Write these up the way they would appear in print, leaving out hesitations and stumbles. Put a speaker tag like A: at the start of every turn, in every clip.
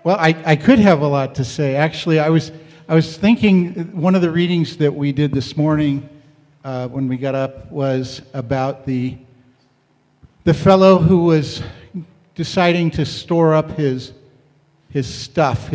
A: Well, I could have a lot to say. Actually, I was thinking one of the readings that we did this morning when we got up was about the fellow who was deciding to store up his stuff,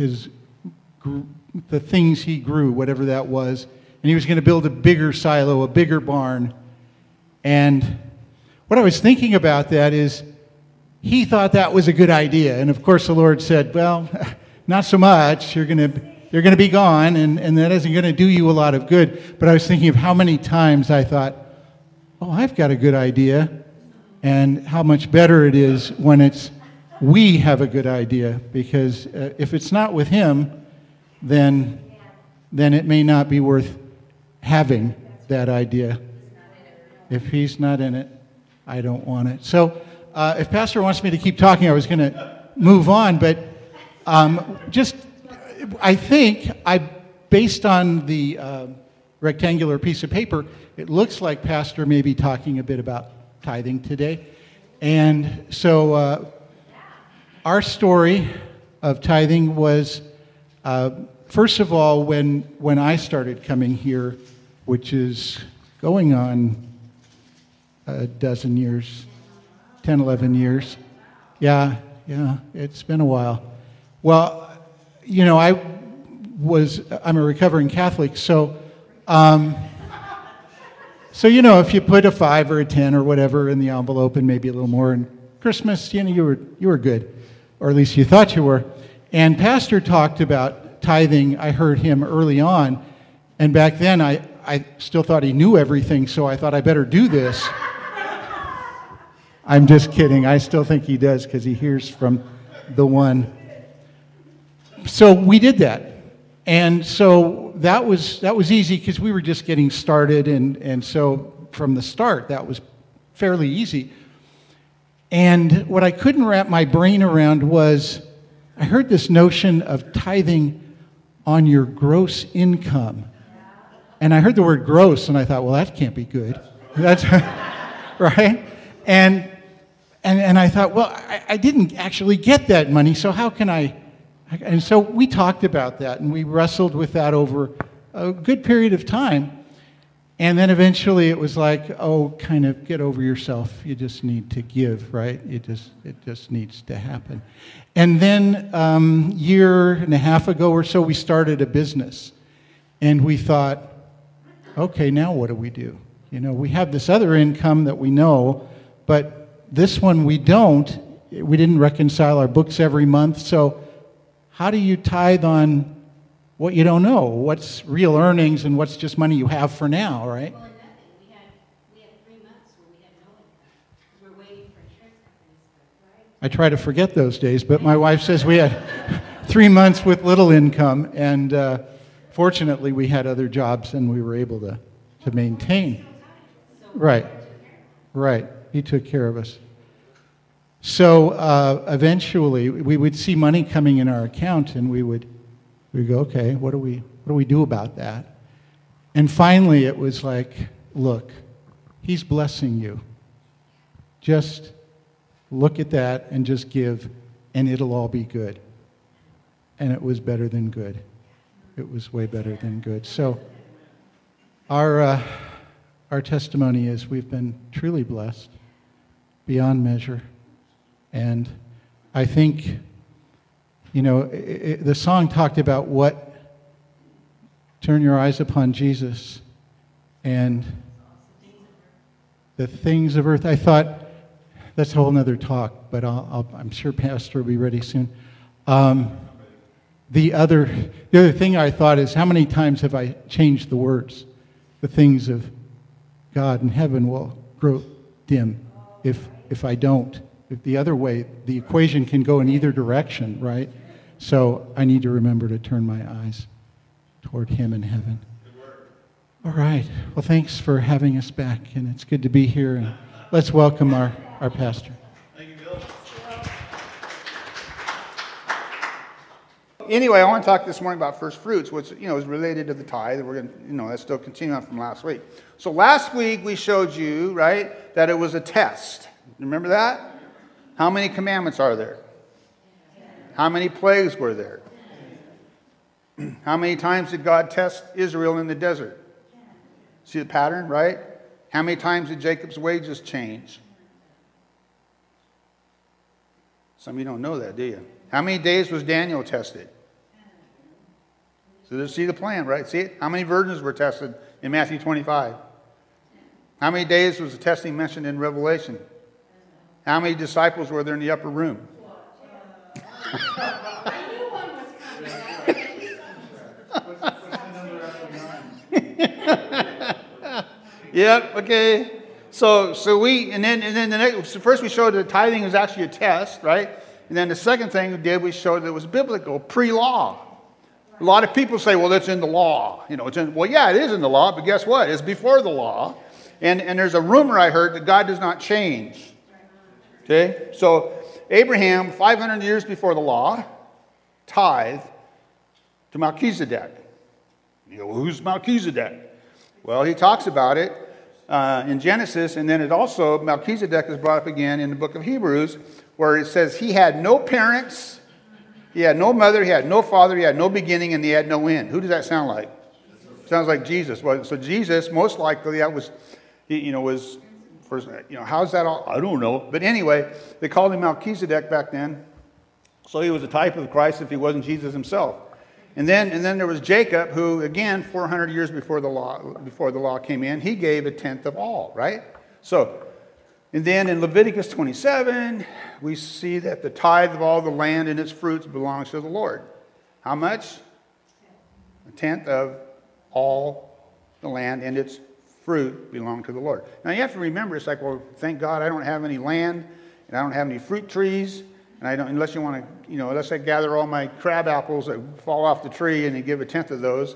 A: the things he grew, whatever that was, and he was going to build a bigger silo, a bigger barn. And what I was thinking about that is he thought that was a good idea, and of course the Lord said, "Well, not so much. You're going to be gone, and that isn't going to do you a lot of good." But I was thinking of how many times I thought, "Oh, I've got a good idea," and how much better it is when we have a good idea, because if it's not with Him, then it may not be worth having that idea. If He's not in it, I don't want it. So if Pastor wants me to keep talking, I was going to move on, but I think based on the rectangular piece of paper, it looks like Pastor may be talking a bit about tithing today. And so our story of tithing was, first of all, when I started coming here, which is going on a dozen years, 10, 11 years. Yeah, it's been a while. Well, I'm a recovering Catholic, so if you put a 5 or a 10 or whatever in the envelope and maybe a little more in Christmas, you were good, or at least you thought you were. And Pastor talked about tithing. I heard him early on, and back then I still thought he knew everything, so I thought I better do this. I'm just kidding. I still think he does because he hears from the one. So we did that. And so that was easy because we were just getting started. And so from the start, that was fairly easy. And what I couldn't wrap my brain around was I heard this notion of tithing on your gross income. And I heard the word gross, and I thought, well, that can't be good. That's right? And I thought, well, I didn't actually get that money, so how can I? And so we talked about that, and we wrestled with that over a good period of time. And then eventually it was like, oh, kind of get over yourself. You just need to give, right? It just needs to happen. And then year and a half ago or so, we started a business. And we thought, okay, now what do? We have this other income that we know, but this one we don't. We didn't reconcile our books every month. So how do you tithe on what you don't know? What's real earnings and what's just money you have for now, right?
B: Well, nothing. We had 3 months where we had no income. We're waiting for insurance companies, right?
A: I try to forget those days, but my wife says we had 3 months with little income, and fortunately we had other jobs and we were able to maintain. Right. He took care of us. So eventually we would see money coming in our account, and we'd go, okay, what do we do about that? And finally it was like, look, He's blessing you. Just look at that and just give, and it'll all be good. And it was better than good. It was way better than good. So our testimony is we've been truly blessed beyond measure. And I think, the song talked about turn your eyes upon Jesus and the things of earth. I thought that's a whole nother talk, but I'm sure Pastor will be ready soon. The other thing I thought is, how many times have I changed the words? The things of God in heaven will grow dim if I don't. If the other way, the equation can go in either direction, right? So I need to remember to turn my eyes toward Him in heaven. All right. Well, thanks for having us back, and it's good to be here. And let's welcome our pastor.
C: Thank you, Bill. Anyway, I want to talk this morning about first fruits, which is related to the tithe. We're going to, that's still continuing on from last week. So last week we showed you, right, that it was a test. Remember that? How many commandments are there? How many plagues were there? How many times did God test Israel in the desert? See the pattern, right? How many times did Jacob's wages change? Some of you don't know that, do you? How many days was Daniel tested? So see the plan, right? See it? How many virgins were tested in Matthew 25? How many days was the testing mentioned in Revelation? How many disciples were there in the upper room?
B: I knew one was coming.
C: Yep. Okay. So first we showed that tithing is actually a test, right? And then the second thing we did, we showed that it was biblical, pre-law. A lot of people say, well, that's in the law. Well, yeah, it is in the law, but guess what? It's before the law. And there's a rumor I heard that God does not change. Okay? So Abraham, 500 years before the law, tithed to Melchizedek. Who's Melchizedek? Well, he talks about it in Genesis, and then Melchizedek is brought up again in the book of Hebrews, where it says he had no parents, he had no mother, he had no father, he had no beginning, and he had no end. Who does that sound like? Sounds like Jesus. Well, so Jesus, most likely, that was, was first. How's that all? I don't know. But anyway, they called him Melchizedek back then. So he was a type of Christ if he wasn't Jesus himself. And then there was Jacob, who again, 400 years before the law came in, he gave a tenth of all, right? So, and then in Leviticus 27, we see that the tithe of all the land and its fruits belongs to the Lord. How much? A tenth of all the land and its fruit belong to the Lord. Now you have to remember, it's like, well, thank God I don't have any land and I don't have any fruit trees, and I don't, unless you want to, unless I gather all my crab apples that fall off the tree and you give a tenth of those,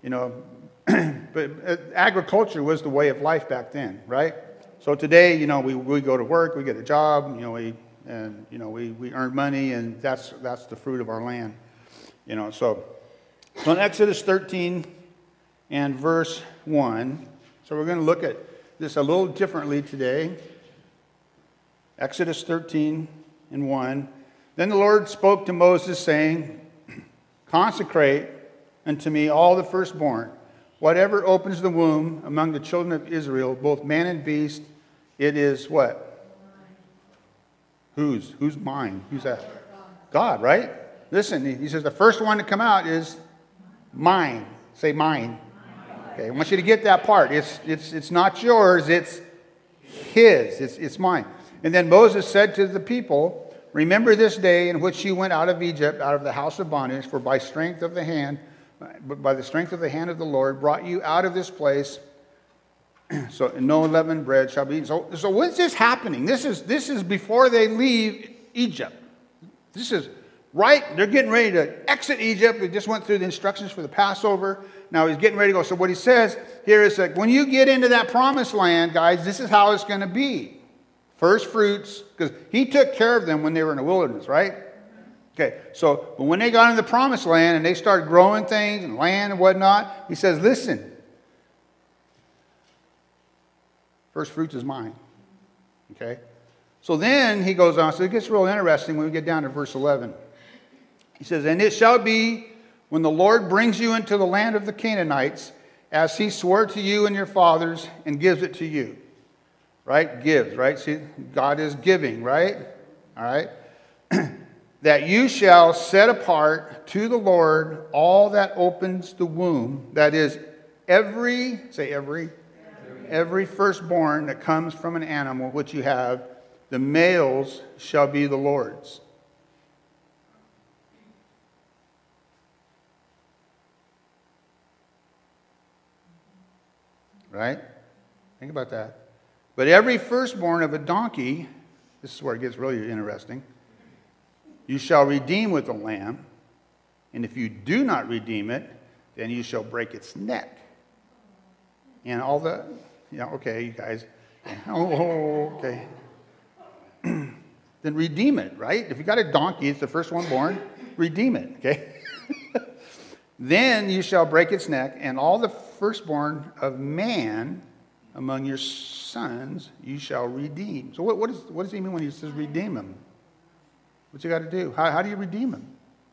C: But agriculture was the way of life back then, right? So today, we go to work, we get a job, we earn money, and that's the fruit of our land, So in Exodus 13 and verse 1, so we're going to look at this a little differently today. Exodus 13 and 1. Then the Lord spoke to Moses, saying, consecrate unto me all the firstborn, whatever opens the womb among the children of Israel, both man and beast, it is what? Whose? Who's mine? Who's that? God, right? Listen, he says the first one to come out is mine. Say mine. Okay, I want you to get that part. It's not yours, it's his. It's mine. And then Moses said to the people, remember this day in which you went out of Egypt, out of the house of bondage, for by the strength of the hand of the Lord brought you out of this place. So no unleavened bread shall be eaten. So when's this happening? This is before they leave Egypt. This is right. They're getting ready to exit Egypt. We just went through the instructions for the Passover. Now he's getting ready to go. So what he says here is that when you get into that promised land, guys, this is how it's going to be. First fruits, because he took care of them when they were in the wilderness, right? Okay, so but when they got into the promised land and they started growing things and land and whatnot, he says, listen, first fruits is mine. Okay? So then he goes on. So it gets real interesting when we get down to verse 11. He says, and it shall be when the Lord brings you into the land of the Canaanites, as he swore to you and your fathers, and gives it to you. Right? Gives, right? See, God is giving, right? All right? That you shall set apart to the Lord all that opens the womb, that is every firstborn that comes from an animal which you have, the males shall be the Lord's. Right? Think about that. But every firstborn of a donkey, this is where it gets really interesting, you shall redeem with a lamb, and if you do not redeem it, then you shall break its neck. And all the, okay, you guys, okay. Then redeem it, right? If you got a donkey, it's the first one born, redeem it, okay? Then you shall break its neck, and all the firstborn of man among your sons you shall redeem. So what does he mean when he says redeem them? What's he got to do? How do you redeem him?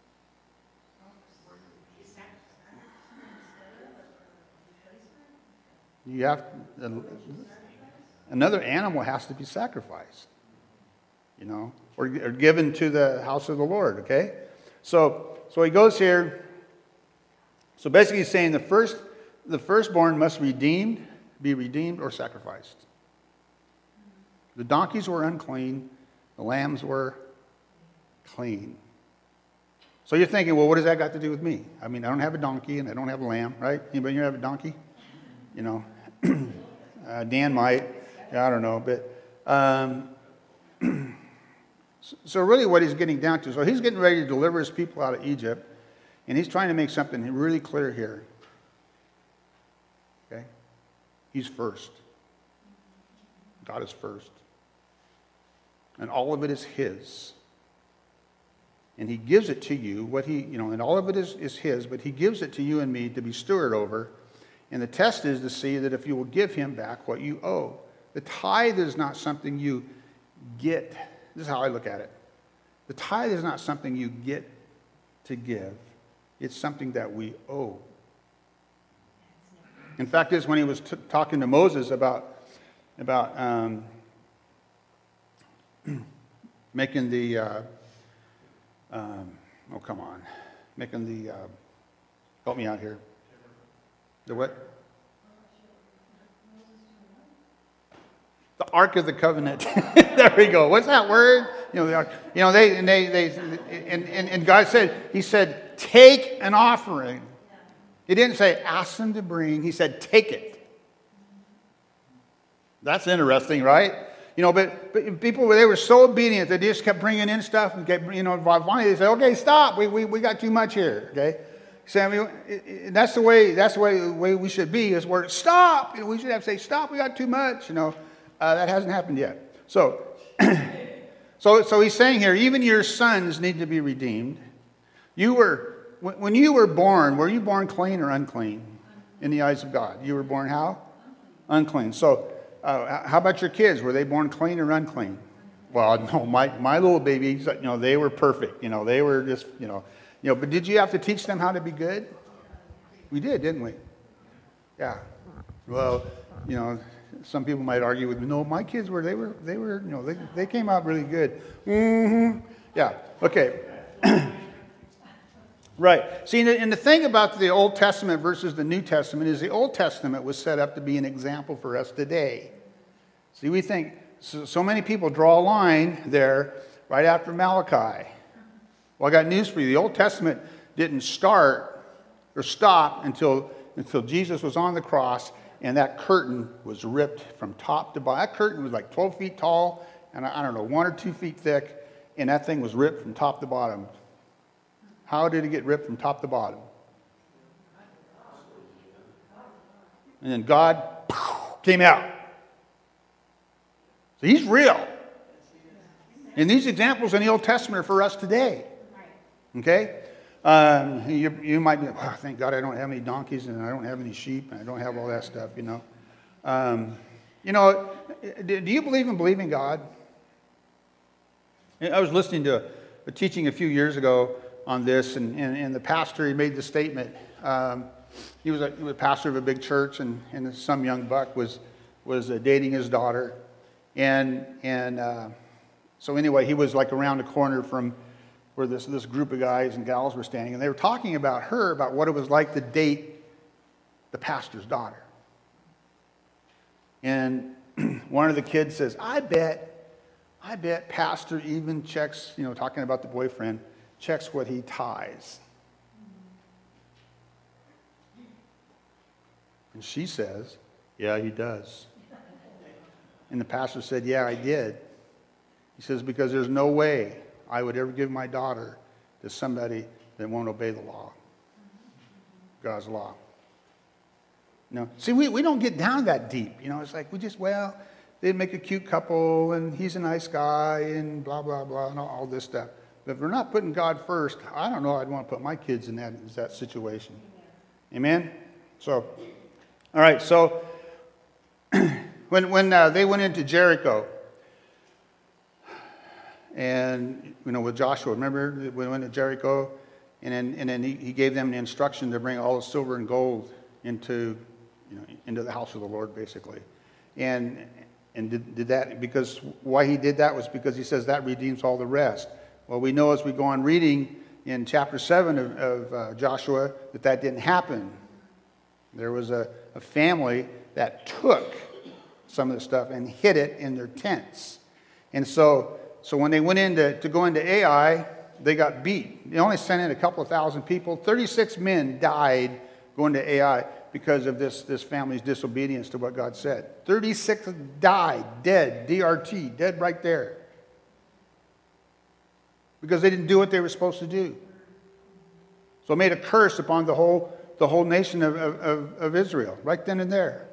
C: You have another animal has to be sacrificed, or given to the house of the Lord. Okay, so he goes here. So basically, he's saying the firstborn must be redeemed or sacrificed. The donkeys were unclean, the lambs were clean. So you're thinking, well, what does that got to do with me? I mean, I don't have a donkey and I don't have a lamb, right? Anybody here have a donkey? Dan might. I don't know. But so really what he's getting down to, so he's getting ready to deliver his people out of Egypt, and he's trying to make something really clear here. Okay? He's first. God is first. And all of it is his. And he gives it to you, and all of it is his, but he gives it to you and me to be steward over. And the test is to see that if you will give him back what you owe. The tithe is not something you get. This is how I look at it. The tithe is not something you get to give. It's something that we owe. In fact, it's when he was talking to Moses about making the help me out here. The what? The Ark of the Covenant. There we go. What's that word? The Ark. And God said, he said, take an offering. He didn't say ask them to bring. He said, take it. That's interesting, right? But people, they were so obedient that they just kept bringing in stuff and finally they said, okay, stop. We got too much here. Okay. So, that's the way we should be, is where stop. We should have to say, stop, we got too much. That hasn't happened yet. So he's saying here, even your sons need to be redeemed. When you were born, were you born clean or unclean in the eyes of God? You were born how? Unclean. So how about your kids? Were they born clean or unclean? Well, no, my little babies, they were perfect. They were just, but did you have to teach them how to be good? We did, didn't we? Yeah. Well, some people might argue with me, no, my kids were, they came out really good. Mm-hmm. Yeah. Okay. Right. See, and the thing about the Old Testament versus the New Testament is the Old Testament was set up to be an example for us today. See, we think, so many people draw a line there right after Malachi. Well, I got news for you. The Old Testament didn't start or stop until Jesus was on the cross and that curtain was ripped from top to bottom. That curtain was like 12 feet tall and I don't know, 1 or 2 feet thick, and that thing was ripped from top to bottom. How did it get ripped from top to bottom? And then God came out. So he's real. And these examples in the Old Testament are for us today. Okay? You might be, oh, thank God I don't have any donkeys and I don't have any sheep and I don't have all that stuff, do you believe in believing God? I was listening to a teaching a few years ago on this, and the pastor, he made the statement. He was a pastor of a big church, and some young buck was dating his daughter. So anyway, he was like around the corner from where this group of guys and gals were standing, and they were talking about what it was like to date the pastor's daughter. And one of the kids says, I bet pastor even checks, talking about the boyfriend, checks what he ties. And she says, yeah, he does. And the pastor said, yeah, I did. He says, because there's no way I would ever give my daughter to somebody that won't obey the law, God's law. See, we don't get down that deep. It's like they'd make a cute couple, and he's a nice guy, and blah, blah, blah, and all this stuff. But if we're not putting God first, I don't know I'd want to put my kids in that situation. Amen? So, all right, so when they went into Jericho, and with Joshua. Remember we went to Jericho, and then he gave them the instruction to bring all the silver and gold into the house of the Lord, basically. And did that because why he did that was because he says that redeems all the rest. Well, we know as we go on reading in chapter 7 of Joshua that didn't happen. There was a family that took some of the stuff and hid it in their tents. And so when they went in to go into Ai, they got beat. They only sent in a couple of thousand people. 36 men died going to Ai because of this family's disobedience to what God said. 36 died, dead, DRT, dead right there. Because they didn't do what they were supposed to do. So it made a curse upon the whole nation of Israel, right then and there.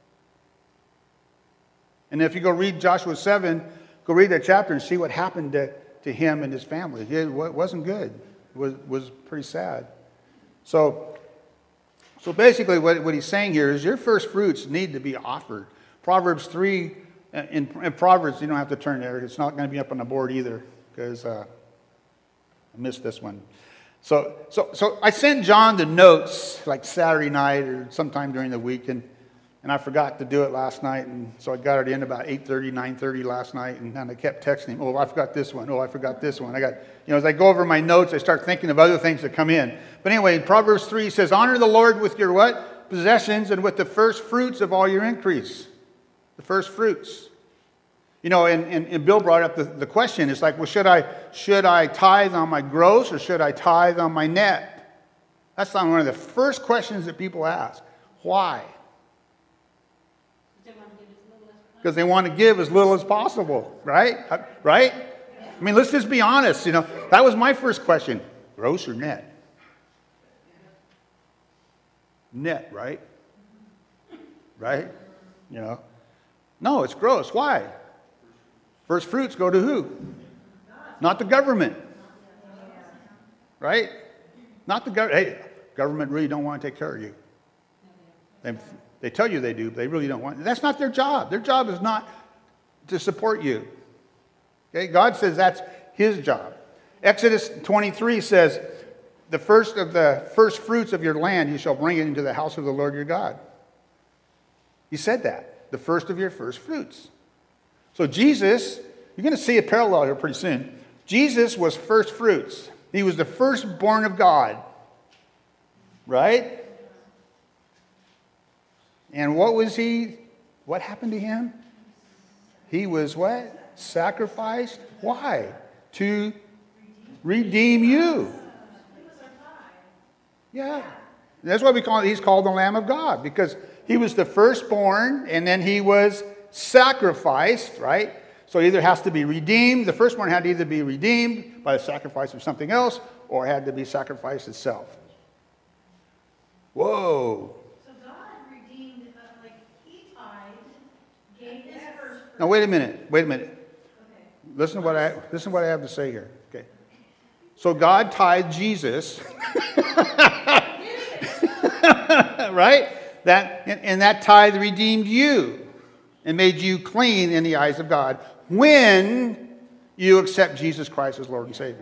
C: And if you go read Joshua 7, go read that chapter and see what happened to him and his family. It wasn't good. It was pretty sad. So basically what he's saying here is your first fruits need to be offered. Proverbs 3, in Proverbs, you don't have to turn there. It's not going to be up on the board either because I missed this one. So I sent John the notes like Saturday night or sometime during the week, and I forgot to do it last night, and so I got it in about 8:30, 9:30 last night, and I kept texting him, oh, I forgot this one, oh, I forgot this one. As I go over my notes, I start thinking of other things that come in. But anyway, in Proverbs 3 says, honor the Lord with your what? Possessions, and with the first fruits of all your increase. The first fruits. And Bill brought up the question. It's like, well, should I tithe on my gross or should I tithe on my net? That's not one of the first questions that people ask. Why? Because they want to give as little as possible, right? Right? I mean, let's just be honest. That was my first question. Gross or net? Net, right? Right? No, it's gross. Why? First fruits go to who? Not the government. Right? Not the government. Hey, government really don't want to take care of you. They tell you they do, but they really don't want. That's not their job. Their job is not to support you. Okay? God says that's his job. Exodus 23 says, the first fruits of your land you shall bring it into the house of the Lord your God. He said that. The first of your first fruits. So Jesus, you're going to see a parallel here pretty soon. Jesus was first fruits. He was the firstborn of God. Right? And what was he? What happened to him? He was what? Sacrificed. Why? To redeem you. Yeah. That's why he's called the Lamb of God, because he was the firstborn and then he was sacrificed, right? So it either has to be redeemed. The firstborn had to either be redeemed by the sacrifice of something else or had to be sacrificed itself. Whoa.
B: So God redeemed, he tithed, gave his first.
C: Now wait a minute.
B: Okay.
C: Listen to what I have to say here. Okay. So God tithed Jesus. Right? That tithe redeemed you and made you clean in the eyes of God when you accept Jesus Christ as Lord and Savior.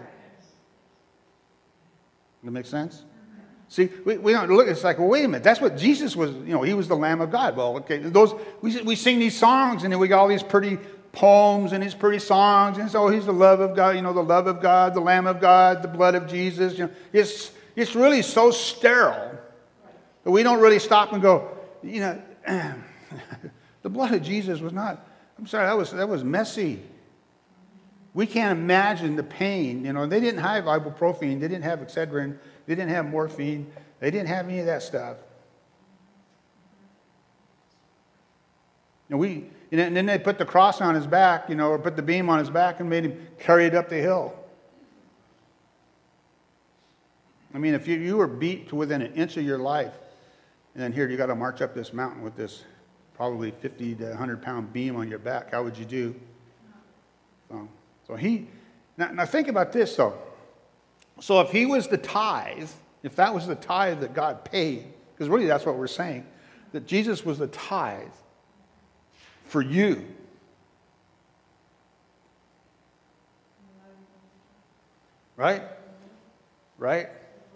C: Does that make sense? See, we don't look. It's like, well, wait a minute. That's what Jesus was. He was the Lamb of God. Well, okay. We sing these songs, and then we got all these pretty poems and these pretty songs, and so he's the love of God. The love of God, the Lamb of God, the blood of Jesus. It's really so sterile that we don't really stop and go. The blood of Jesus was not. I'm sorry. That was messy. We can't imagine the pain. They didn't have ibuprofen. They didn't have Excedrin. They didn't have morphine. They didn't have any of that stuff. And then they put the cross on his back, or put the beam on his back and made him carry it up the hill. I mean, if you were beat to within an inch of your life, and then here you got to march up this mountain with this probably 50 to 100-pound beam on your back, how would you do? Now think about this, though. So if he was the tithe, if that was the tithe that God paid, because really that's what we're saying, that Jesus was the tithe for you. Right? Right?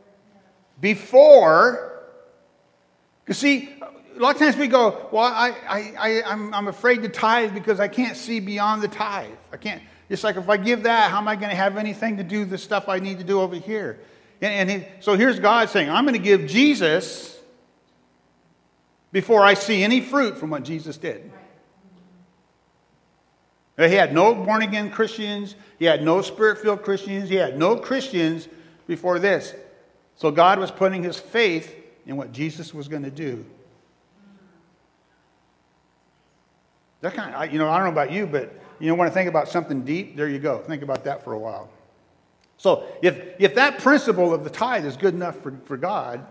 C: Before, because see, a lot of times we go, well, I'm afraid to tithe because I can't see beyond the tithe. I can't. It's like if I give that, how am I going to have anything to do the stuff I need to do over here? So here's God saying, I'm going to give Jesus before I see any fruit from what Jesus did. He had no born-again Christians. He had no Spirit-filled Christians. He had no Christians before this. So God was putting his faith in what Jesus was going to do. That kind of, I don't know about you, but want to think about something deep? There you go. Think about that for a while. So if that principle of the tithe is good enough for God,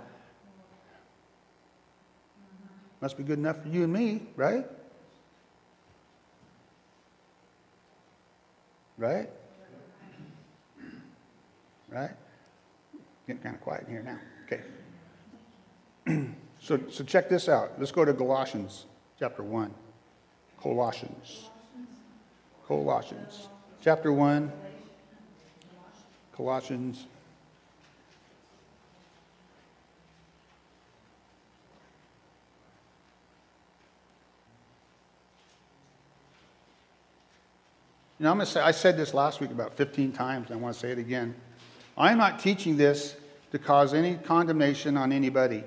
C: must be good enough for you and me, right? Right? Right? Getting kind of quiet in here now. Okay. So check this out. Let's go to Colossians chapter 1. Colossians. Chapter 1. Colossians. I'm going to say, I said this last week about 15 times, and I want to say it again. I'm not teaching this to cause any condemnation on anybody.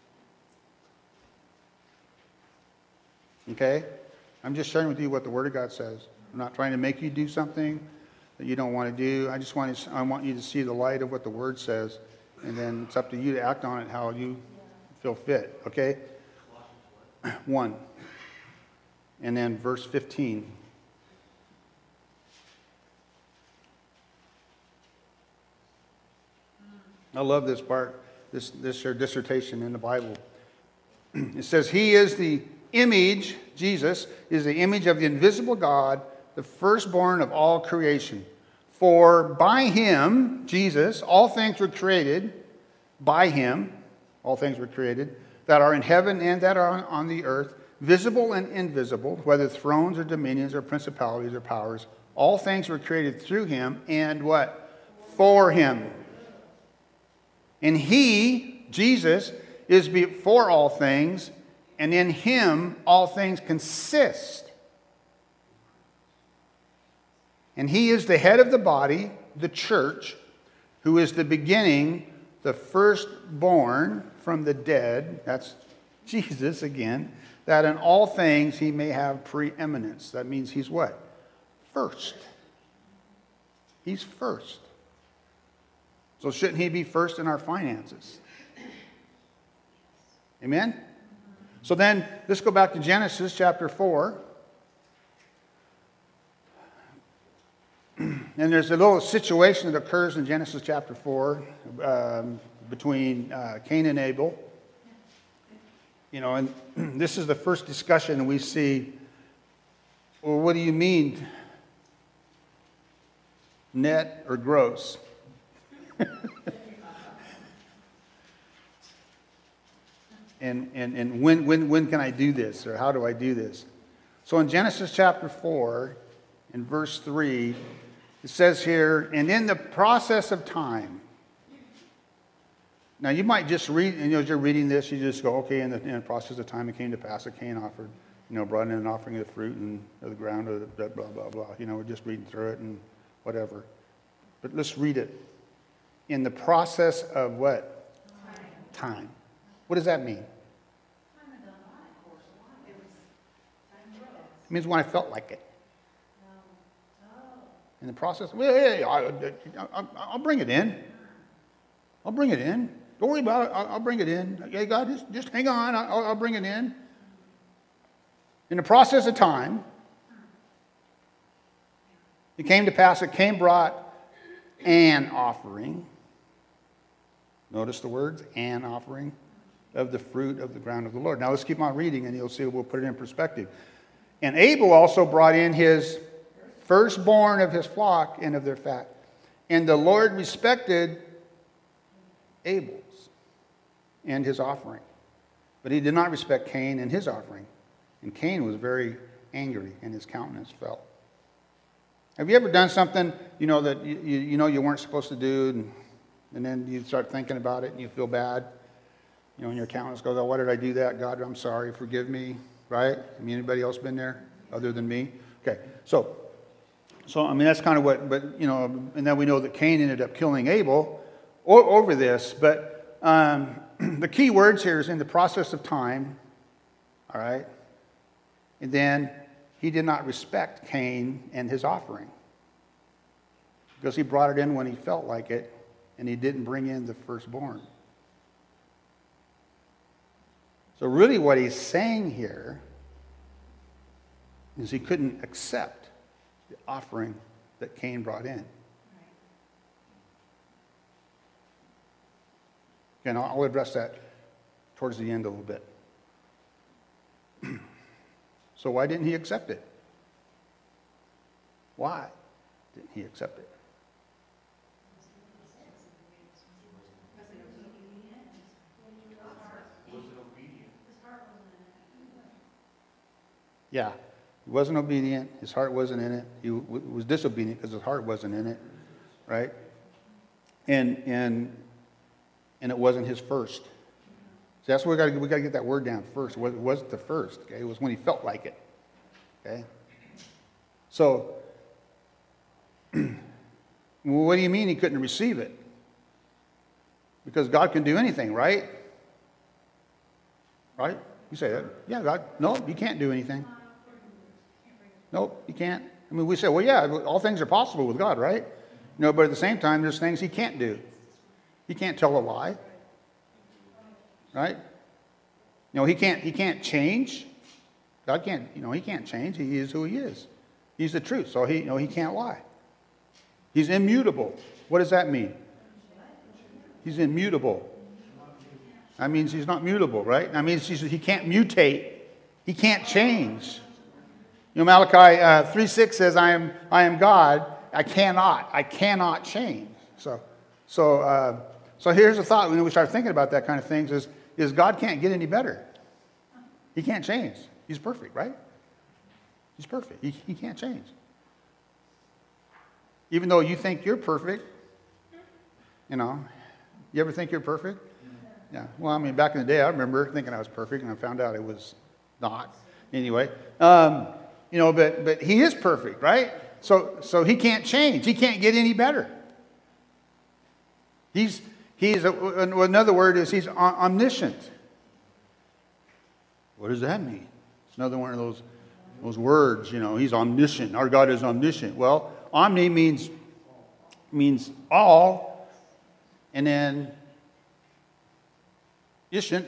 C: Okay? I'm just sharing with you what the Word of God says. I'm not trying to make you do something that you don't want to do. I want you to see the light of what the Word says, and then it's up to you to act on it how you feel fit. Okay? 1. And then verse 15. I love this part, this dissertation in the Bible. It says, He is the image, Jesus, is the image of the invisible God, the firstborn of all creation. For by him, Jesus, all things were created, by him, all things were created, that are in heaven and that are on the earth, visible and invisible, whether thrones or dominions or principalities or powers. All things were created through him and what? For him. And he, Jesus, is before all things, and in him all things consist. And he is the head of the body, the church, who is the beginning, the firstborn from the dead. That's Jesus again. That in all things he may have preeminence. That means he's what? First. He's first. So shouldn't he be first in our finances? Amen? So then, let's go back to Genesis chapter 4. And there's a little situation that occurs in Genesis chapter 4 between Cain and Abel. And this is the first discussion we see. Well, what do you mean, net or gross? And when can I do this, or how do I do this? So in Genesis chapter 4, in verse 3, it says here, and in the process of time. Now you might just read, and as you're reading this, you just go, okay, in the process of time it came to pass that Cain offered, brought in an offering of the fruit and of the ground, of the blah, blah, blah. We're just reading through it and whatever. But let's read it. In the process of what? Time. What does that mean? It means when I felt like it. In the process, I'll bring it in. I'll bring it in. Don't worry about it. I'll bring it in. Okay, God, just hang on. I'll bring it in. In the process of time, it came to pass that Cain brought an offering. Notice the words, an offering of the fruit of the ground of the Lord. Now let's keep on reading and you'll see we'll put it in perspective. And Abel also brought in his firstborn of his flock and of their fat. And the Lord respected Abel's and his offering. But he did not respect Cain and his offering. And Cain was very angry and his countenance fell. Have you ever done something, that you weren't supposed to do, and then you start thinking about it and you feel bad? And your accountant goes, "Oh, why did I do that? God, I'm sorry, forgive me," right? Anybody else been there other than me? Okay, so that's kind of what, but, and then we know that Cain ended up killing Abel over this, but the key words here is in the process of time, all right? And then he did not respect Cain and his offering because he brought it in when he felt like it, and he didn't bring in the firstborn. So really what he's saying here is he couldn't accept the offering that Cain brought in. And I'll address that towards the end a little bit. So why didn't he accept it? Why didn't he accept it? Yeah, he wasn't obedient. His heart wasn't in it. He was disobedient because his heart wasn't in it, right? And it wasn't his first. So that's what we got to get that word down first. It wasn't the first. Okay, it was when he felt like it. Okay. So, what do you mean he couldn't receive it? Because God can do anything, right? Right? You say that. Yeah, God. No, you can't do anything. Nope, you can't. I mean, we say, well, yeah, all things are possible with God, right? But at the same time, there's things he can't do. He can't tell a lie, right? He can't change. God can't, he can't change. He is who he is. He's the truth, so he can't lie. He's immutable. What does that mean? He's immutable. That means he's not mutable, right? That means he can't mutate. He can't change. Malachi 3:6 says, I am God. I cannot change. So here's the thought when we start thinking about that kind of things is God can't get any better. He can't change. He's perfect, right? He's perfect. He can't change. Even though you think you're perfect, you ever think you're perfect? Yeah. Well, I mean, back in the day, I remember thinking I was perfect, and I found out it was not. Anyway, but he is perfect, right? So he can't change. He can't get any better. Another word is he's omniscient. What does that mean? It's another one of those words, he's omniscient. Our God is omniscient. Well, omni means all, and then iscient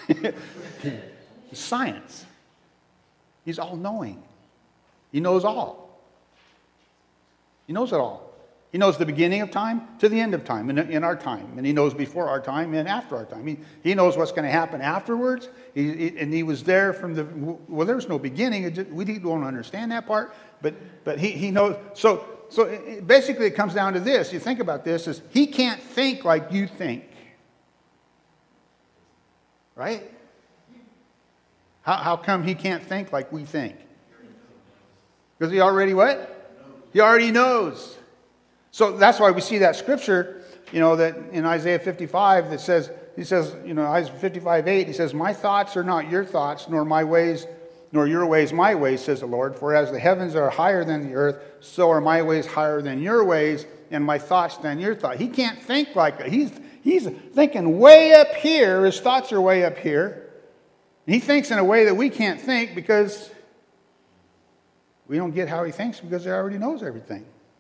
C: is science. He's all-knowing. He knows all. He knows it all. He knows the beginning of time to the end of time in our time. And he knows before our time and after our time. He knows what's going to happen afterwards. And he was there from there's no beginning. We don't understand that part. But he knows. So basically it comes down to this. You think about this. Is he can't think like you think. Right? How come he can't think like we think? Because he already what? He already knows. So that's why we see that scripture, that in Isaiah 55 that says, Isaiah 55:8, he says, "My thoughts are not your thoughts, nor my ways, nor your ways my ways, says the Lord. For as the heavens are higher than the earth, so are my ways higher than your ways, and my thoughts than your thoughts." He can't think like that. He's thinking way up here. His thoughts are way up here. And he thinks in a way that we can't think because we don't get how he thinks because he already knows everything.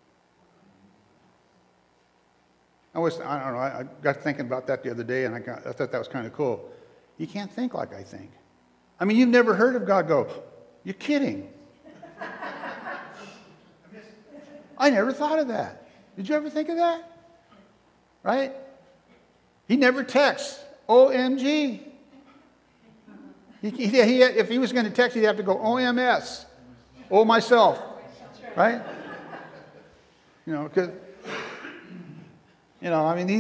C: I don't know, I got thinking about that the other day, and I thought that was kind of cool. You can't think like I think. I mean, you've never heard of God go, "You're kidding." I never thought of that. Did you ever think of that? Right? He never texts, OMG. If he was going to text, he'd have to go OMS, oh myself. Right? Because... I mean,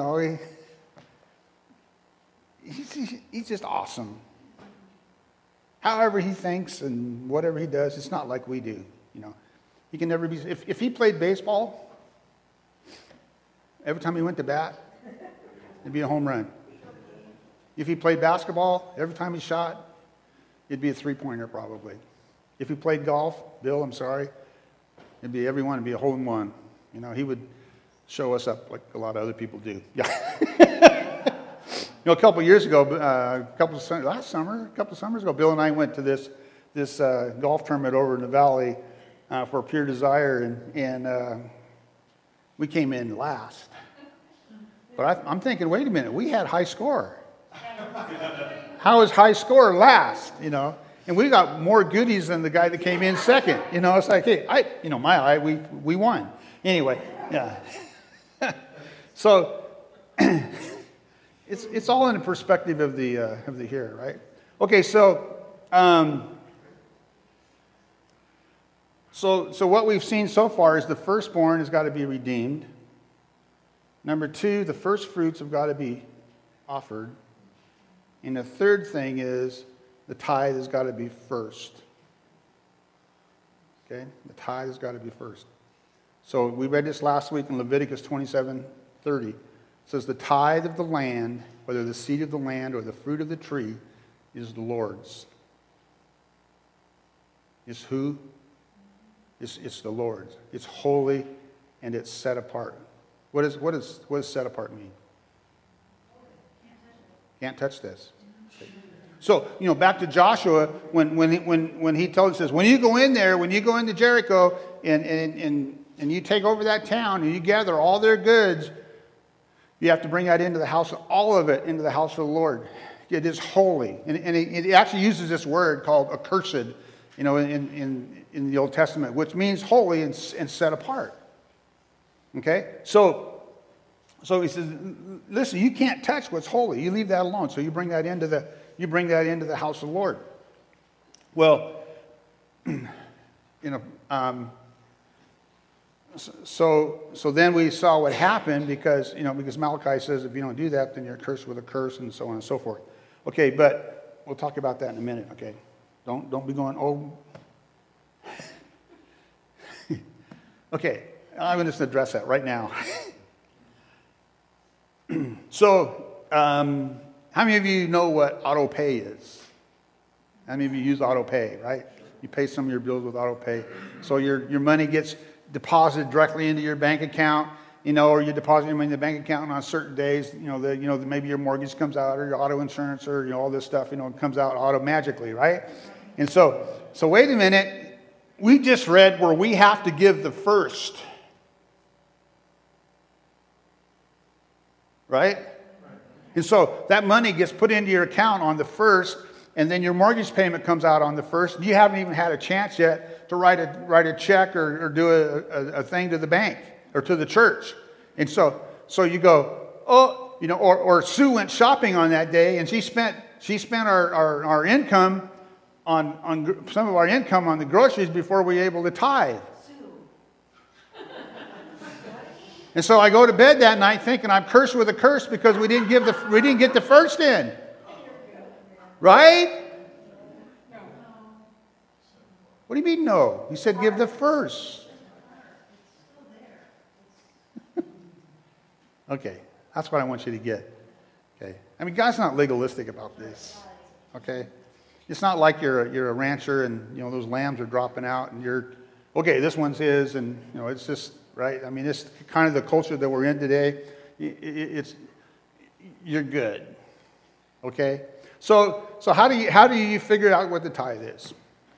C: he's just awesome. However he thinks and whatever he does, it's not like we do, He can never be. If he played baseball, every time he went to bat, it'd be a home run. If he played basketball, every time he shot, it'd be a three-pointer probably. If he played golf, Bill, I'm sorry, it'd be every one would be a hole in one. You know, he would show us up like a lot of other people do. Yeah. You know, a couple of years ago, a couple of summers ago, Bill and I went to this golf tournament over in the valley for Pure Desire, and we came in last. But I'm thinking, wait a minute, we had high score. How is high score last? You know, and we got more goodies than the guy that came in second. You know, it's like, hey, we won. Anyway, yeah. So it's all in the perspective of the here, right? Okay, so what we've seen so far is the firstborn has got to be redeemed. Number 2, the first fruits have got to be offered. And the third thing is the tithe has got to be first. Okay? The tithe has got to be first. So we read this last week in Leviticus 27:30. It says, the tithe of the land, whether the seed of the land or the fruit of the tree, is the Lord's. It's who? It's the Lord's. It's holy and it's set apart. What does set apart mean? Can't touch this. So, you know, back to Joshua, when he told us, says, when you go into Jericho and you take over that town and you gather all their goods, you have to bring that into the house, all of it into the house of the Lord. It is holy. And it actually uses this word called accursed, you know, in the Old Testament, which means holy and set apart. Okay? So he says, listen, you can't touch what's holy. You leave that alone. So you bring that into the house of the Lord. Well, you know, so then we saw what happened because Malachi says if you don't do that, then you're cursed with a curse and so on and so forth. Okay, but we'll talk about that in a minute. Okay, don't be going, oh. Okay, I'm going to just address that right now. So, how many of you know what auto pay is? How many of you use auto pay, right? You pay some of your bills with auto pay. So your money gets deposited directly into your bank account, you know, or you deposit your money in the bank account on certain days, maybe your mortgage comes out or your auto insurance or, you know, all this stuff, you know, comes out automatically, right? And so wait a minute. We just read where we have to give the first. Right? And so that money gets put into your account on the first, and then your mortgage payment comes out on the first. You haven't even had a chance yet to write a check or do a thing to the bank or to the church. And so you go, oh, you know, or Sue went shopping on that day, and she spent our income on some of our income on the groceries before we were able to tithe. And so I go to bed that night thinking I'm cursed with a curse because we didn't get the first in. Right? What do you mean no? He said give the first. Okay, that's what I want you to get. Okay, I mean God's not legalistic about this. Okay, it's not like you're a rancher and you know those lambs are dropping out and you're okay. This one's his, and you know it's just. Right? I mean, it's kind of the culture that we're in today. You're good. Okay? So how do you figure out what the tithe is?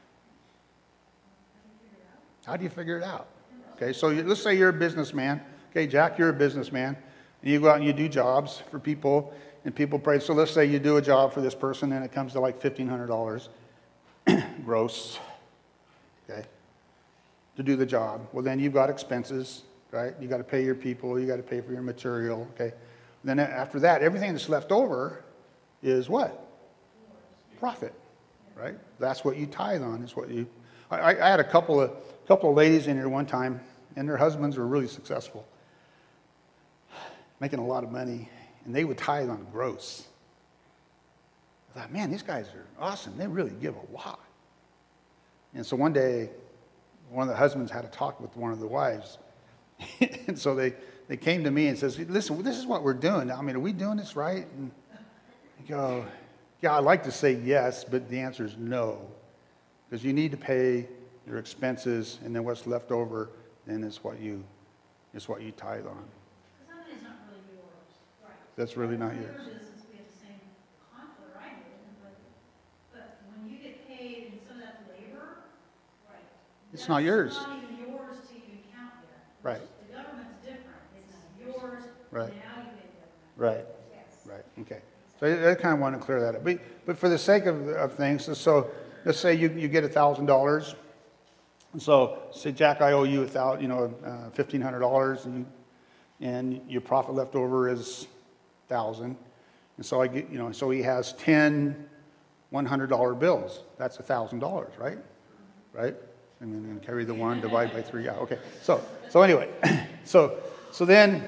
C: How do you figure it out? Okay, so let's say you're a businessman. Okay, Jack, you're a businessman. And you go out and you do jobs for people, and people pray. So let's say you do a job for this person, and it comes to like $1,500 gross. Okay? To do the job. Well, then you've got expenses, right? You got to pay your people. You got to pay for your material. Okay. And then after that, everything that's left over is what? Profit, right? That's what you tithe on. Is what you. I had a couple of ladies in here one time, and their husbands were really successful, making a lot of money, and they would tithe on gross. I thought, man, these guys are awesome. They really give a lot. And so one day one of the husbands had a talk with one of the wives. And so they came to me and says, listen, this is what we're doing. I mean, are we doing this right? And I go, yeah, I'd like to say yes, but the answer is no. Because you need to pay your expenses, and then what's left over, then is what you tithe on.
D: Some of it is not really yours. Right.
C: That's really not yours.
D: Your business, we have the same conflict, I do, but when you get paid and some of that labor, right.
C: It's not yours.
D: It's not even yours to even count yet.
C: Right.
D: The government's different. It's yours.
C: Right.
D: Now you pay the government.
C: Right.
D: Yes.
C: Right. Okay. So I kind of want to clear that up. But for the sake of things, so let's say you get $1,000. And so say, Jack, I owe you $1,500, and your profit left over is $1,000. And so I get, so he has 10 $100 bills. That's $1,000, right? Right? And then carry the one, divide by 3. Yeah. Okay. So anyway, so then,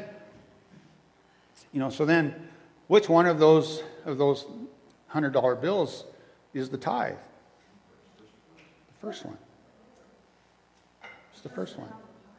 C: so then, which one of those $100 bills is the tithe? The first one. It's the first one.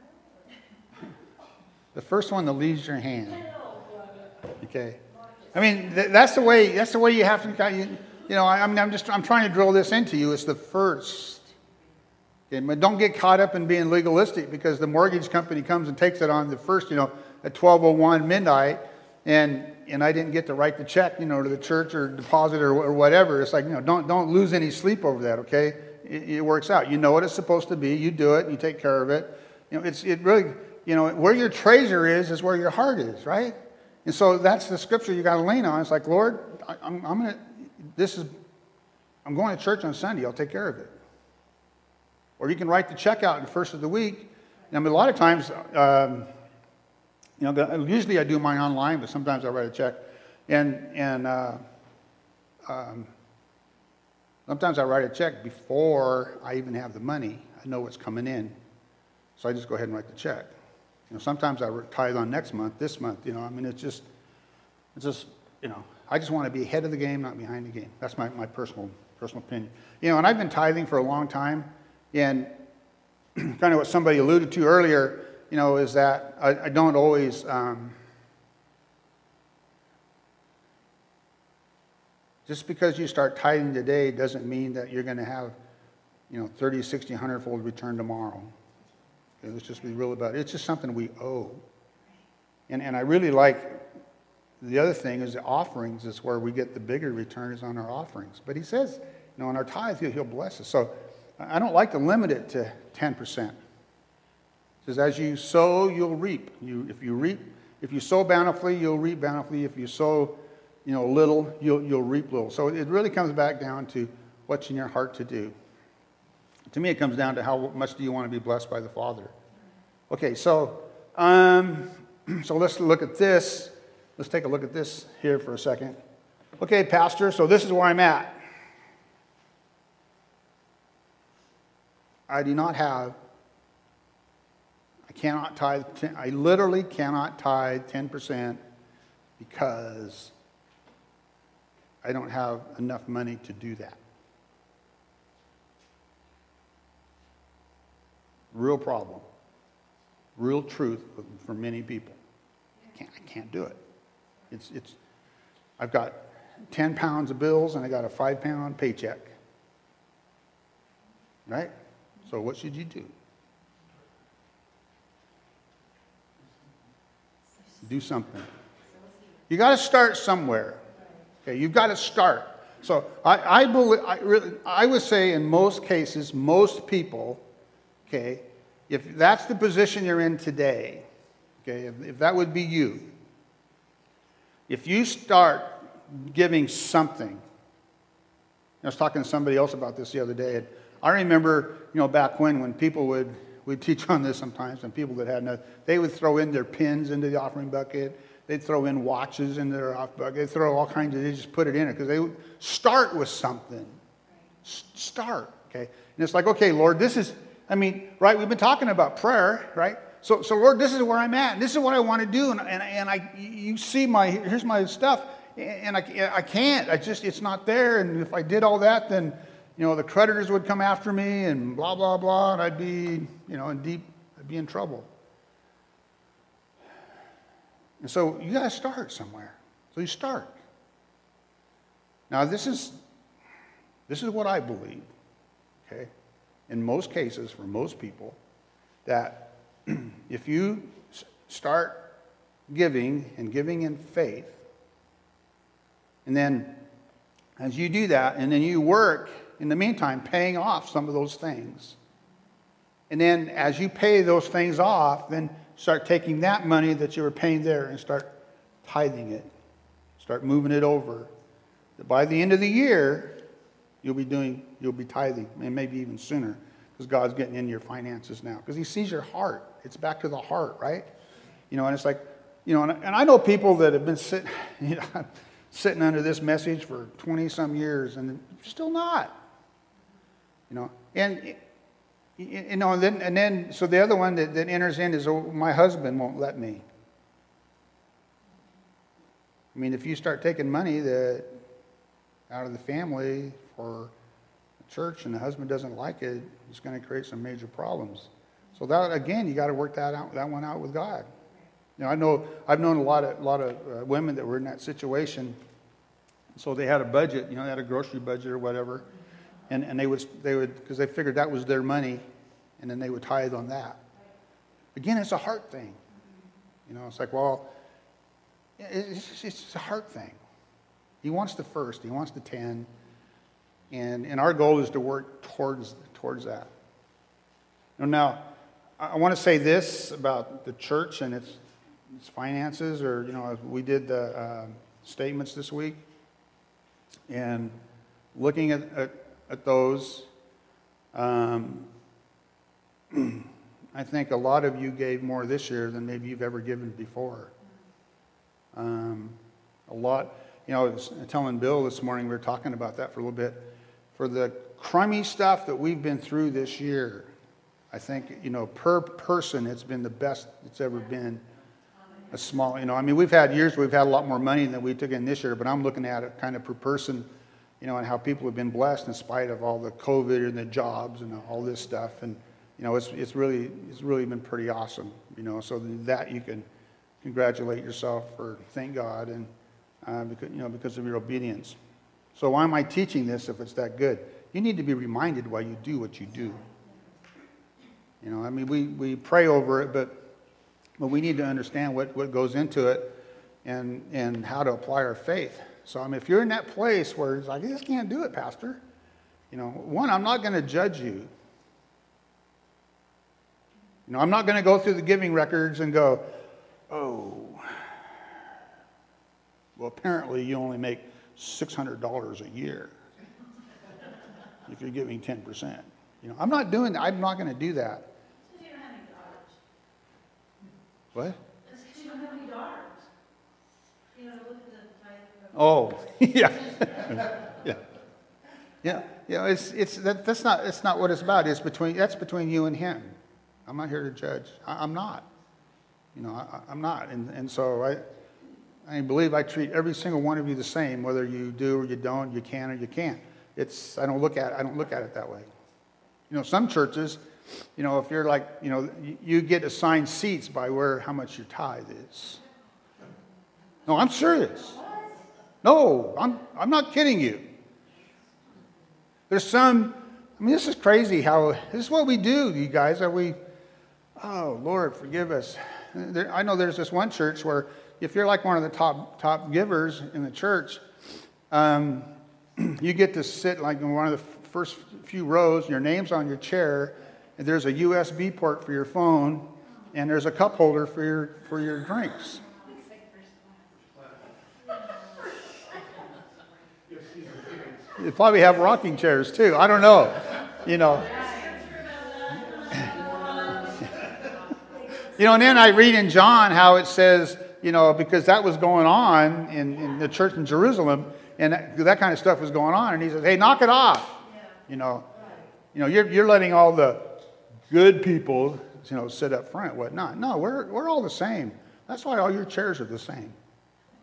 C: The first one that leaves your hand. Okay. I mean, that's the way you have to. I'm trying to drill this into you. It's the first. Okay, but don't get caught up in being legalistic, because the mortgage company comes and takes it on the first, at 12:01 midnight, and I didn't get to write the check, to the church or deposit or whatever. It's like, don't lose any sleep over that. Okay, it works out. You know what it's supposed to be. You do it. And you take care of it. It really, where your treasure is where your heart is, right? And so that's the scripture you got to lean on. It's like, Lord, I'm going to church on Sunday. I'll take care of it. Or you can write the check out in the first of the week. A lot of times, usually I do mine online, but sometimes I write a check. And sometimes I write a check before I even have the money. I know what's coming in. So I just go ahead and write the check. Sometimes I tithe on next month, this month. It's just, I just want to be ahead of the game, not behind the game. That's my personal opinion. And I've been tithing for a long time, and kind of what somebody alluded to earlier, is that I don't always, just because you start tithing today doesn't mean that you're going to have, 30, 60, 100-fold return tomorrow. Okay, let's just be real about it. It's just something we owe. And I really like, the other thing is the offerings is where we get the bigger return is on our offerings. But he says, on our tithe, he'll bless us. So I don't like to limit it to 10%. It says, as you sow, you'll reap. If you sow bountifully, you'll reap bountifully. If you sow, little, you'll reap little. So it really comes back down to what's in your heart to do. To me, it comes down to how much do you want to be blessed by the Father. Okay, so let's look at this. Let's take a look at this here for a second. Okay, Pastor, so this is where I'm at. I cannot tithe, I literally cannot tithe 10% because I don't have enough money to do that. Real problem. Real truth for many people. I can't do it. I've got 10 pounds of bills and I got a 5-pound paycheck. Right? So what should you do? Do something. You got to start somewhere. Okay, you've got to start. So I would say in most cases, most people, okay, if that's the position you're in today, okay, if that would be you, if you start giving something, I was talking to somebody else about this the other day, and I remember, back when people we'd teach on this sometimes, and people that had nothing, they would throw in their pins into the offering bucket, they'd throw in watches into their offering bucket, they'd throw all kinds of, they just put it in it, because they would start with something. Start, okay? And it's like, okay, Lord, this is, right, we've been talking about prayer, right? So Lord, this is where I'm at, and this is what I want to do, and you see here's my stuff, and I can't, it's not there, and if I did all that, then, the creditors would come after me and blah, blah, blah, and I'd be, I'd be in trouble. And so you got to start somewhere. So you start. Now, this is what I believe, okay? In most cases, for most people, that if you start giving and giving in faith, and then as you do that, and then you work in the meantime paying off some of those things, and then as you pay those things off, then start taking that money that you were paying there and start tithing it, start moving it over. By the end of the year, you'll be tithing, and maybe even sooner, because God's getting into your finances now, because He sees your heart. It's back to the heart, right? And it's like, and I know people that have been sitting under this message for 20-some years, and still not. And then so the other one that enters in is, oh, my husband won't let me. I mean, if you start taking money out of the family for the church and the husband doesn't like it, it's going to create some major problems. So that, again, you got to work that one out with God. I've known a lot of women that were in that situation. So they had a budget, they had a grocery budget or whatever, and they would because they figured that was their money, and then they would tithe on that. Again, it's a heart thing. It's like, well, it's a heart thing. He wants the first. He wants the 10. And our goal is to work towards that. Now, I want to say this about the church and its finances, or, we did the statements this week. And looking at those, I think a lot of you gave more this year than maybe you've ever given before. A lot, I was telling Bill this morning, we were talking about that for a little bit. For the crummy stuff that we've been through this year, I think, per person, it's been the best it's ever been. A small, we've had years where we've had a lot more money than we took in this year, but I'm looking at it kind of per person, and how people have been blessed in spite of all the COVID and the jobs and all this stuff. And, it's really been pretty awesome, so that you can congratulate yourself or thank God and because of your obedience. So why am I teaching this if it's that good? You need to be reminded why you do what you do. We pray over it, but we need to understand what goes into it and how to apply our faith. So if you're in that place where it's like, I just can't do it, Pastor. One, I'm not going to judge you. I'm not going to go through the giving records and go, oh, well, apparently you only make $600 a year if you're giving 10%. I'm not doing that. I'm not going to do that.
D: Because you don't have any daughters.
C: What?
D: That's because you don't have any daughters. Look at the tithe.
C: Oh, yeah. That's not what it's about. That's between you and Him. I'm not here to judge. I'm not. I'm not. And so I believe I treat every single one of you the same, whether you do or you don't, you can or you can't. I don't look at it that way. Some churches, if you're like, you get assigned seats by how much your tithe is. No, I'm serious. No, I'm not kidding you. There's this is crazy how, this is what we do, you guys. Oh, Lord, forgive us. I know there's this one church where if you're like one of the top givers in the church, you get to sit like in one of the first few rows, your name's on your chair, and there's a USB port for your phone, and there's a cup holder for your drinks. You probably have rocking chairs too. I don't know. And then I read in John how it says, because that was going on in the church in Jerusalem, and that kind of stuff was going on, and he says, hey, knock it off. You're letting all the good people, sit up front, whatnot. No, we're all the same. That's why all your chairs are the same.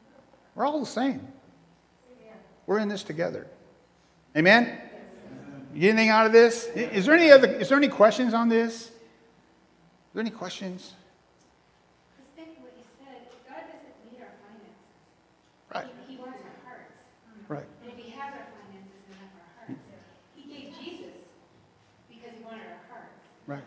C: We're all the same. We're in this together. Amen? You get anything out of this? Is there any questions on this? Is there any questions?
B: Just think what you said, God doesn't need our finances.
C: Right.
B: He wants our hearts.
C: Right.
B: And if he has our finances and not our hearts, he gave Jesus because he wanted our hearts.
C: Right.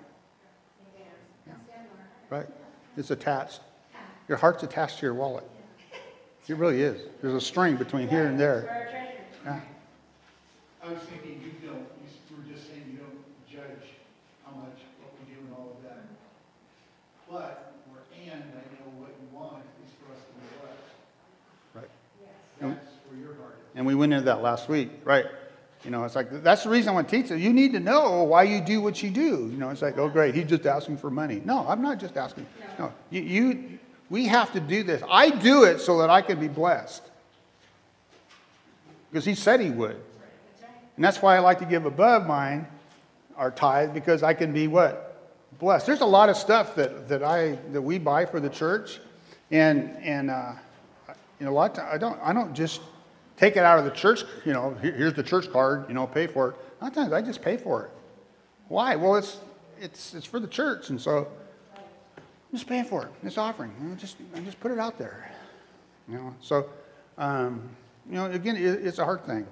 B: Instead of our hearts.
C: Right. It's attached. Your heart's attached to your wallet. It really is. There's a string between here and there.
B: For our treasure.
C: Yeah.
A: I was thinking you were just saying you don't judge how much, what we do and all of that. But, and I know what you want is for us to be blessed.
C: Right.
A: That's where your heart is.
C: And we went into that last week, right? You know, it's like, that's the reason I want to teach it. You need to know why you do what you do. You know, it's like, oh, great, he's just asking for money. No, I'm not just asking. No, we have to do this. I do it so that I can be blessed. Because he said he would. And that's why I like to give above mine, our tithe, because I can be what? Blessed. There's a lot of stuff that we buy for the church. And you know, a lot of times I don't just take it out of the church, you know, here's the church card, you know, pay for it. A lot of times I just pay for it. Why? Well, it's for the church, and so I'm just paying for it. It's offering. You know, I just put it out there. You know, so you know, again, it's a hard thing.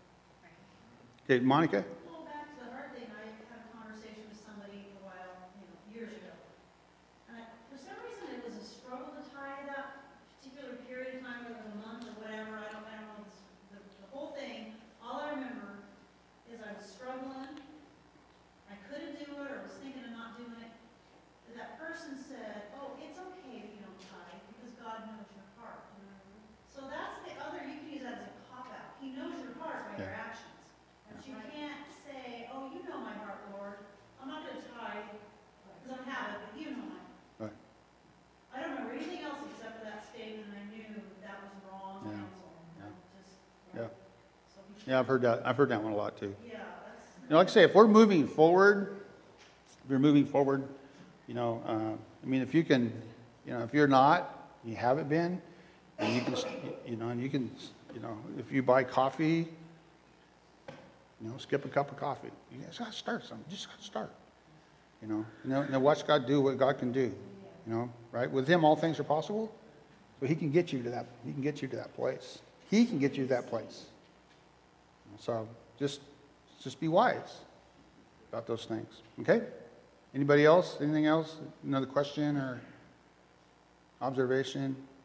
C: Okay, Monica.
D: Well, back to the heart thing, I had a conversation with somebody a while, years ago. And for some reason, it was a struggle to tie that particular period of time, whether it was a month or whatever. I don't know the whole thing. All I remember is I was struggling. I couldn't do it, or was thinking of not doing it. But that person said, "Oh, it's okay if you don't tithe because God knows your heart." So that's the other. You can use that as a cop out. He knows your heart by your actions. But you can't say, "Oh, you know my heart, Lord. I'm not going to tithe because I have it, but you know my heart."
C: Right.
D: I don't remember anything else except for that statement, and I knew that was wrong
C: Yeah.
D: counsel.
C: Yeah.
D: Just,
C: Yeah.
D: So we
C: Yeah, I've heard that. I've heard that one a lot too.
D: yeah, that's.
C: You know, like I say, if we're moving forward, you know, I mean, if you can, you know, if you're not, you haven't been, and you can, you know, and you can, you know, if you buy coffee, you know, skip a cup of coffee. You just got to start something. Just got to start. You know, and watch God do what God can do. You know, right? With Him, all things are possible. So He can get you to that. He can get you to that place. He can get you to that place. So just be wise about those things. Okay? Anybody else? Anything else? Another question or observation?